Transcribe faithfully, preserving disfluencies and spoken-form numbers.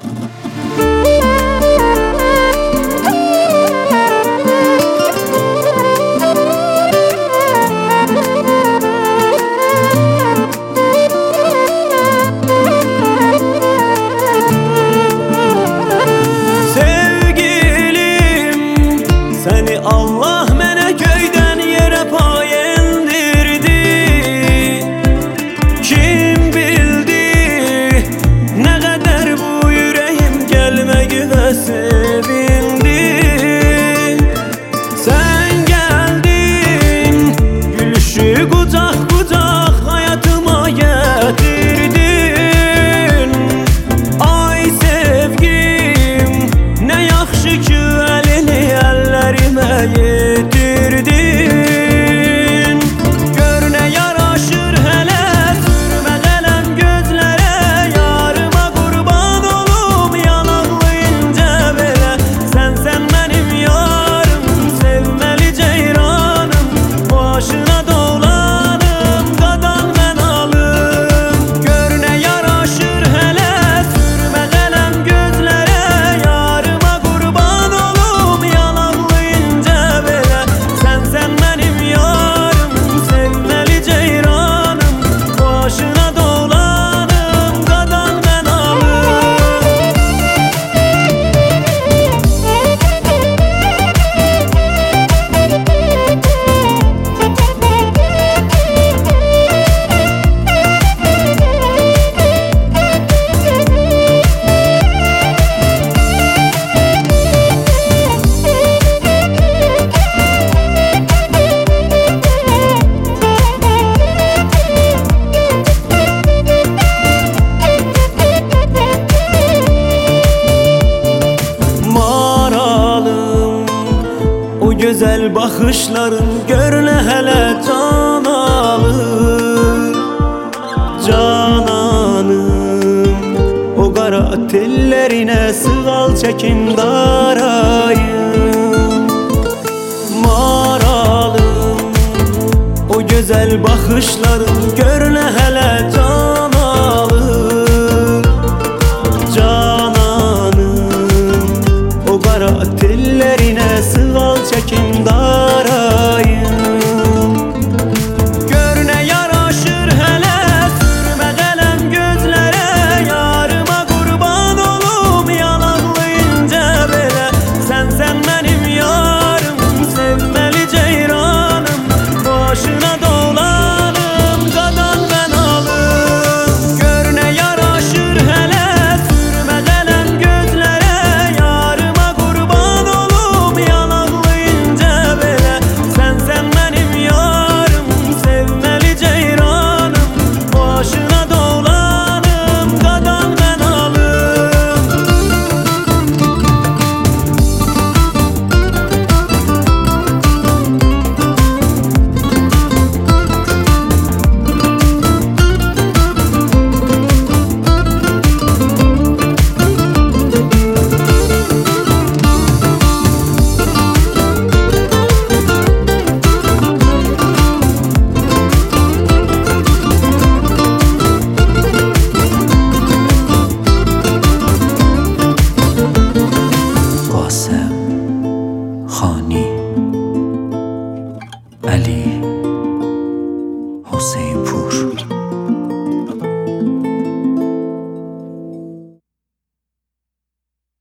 Seni Allah mənə göydən yerə pay endirdi. Kim bildi nə qədər bu ürəyim gəlməyinə sevindi. Sən gəldin, gülüşü qucaq qucaq hayatıma gətirdin. Ay sevgim, nə yaxşı ki əlini əllərimə yetirdin. Gör nə yaraşır hələ sürmə qələm gözlərə. Yarıma qurban olum yanaqlı incə belə. Sənsən mənim yarım, sevməli ceyranım. Başına dolanım, qadan mən alım. Gör nə yaraşır hələ sürmə qələm gözlərə. Yarıma qurban olum yanaqlı incə belə. Sənsən mənim yarım, sevməli ceyranım. Başına dolanım, qadan mən alım. Maralım, o güzel bakışların gör nə hələ can alır. Cananım, o qara tellərinə sığal çəkim darayım. Maralım, o güzel bakışların gör nə hələ can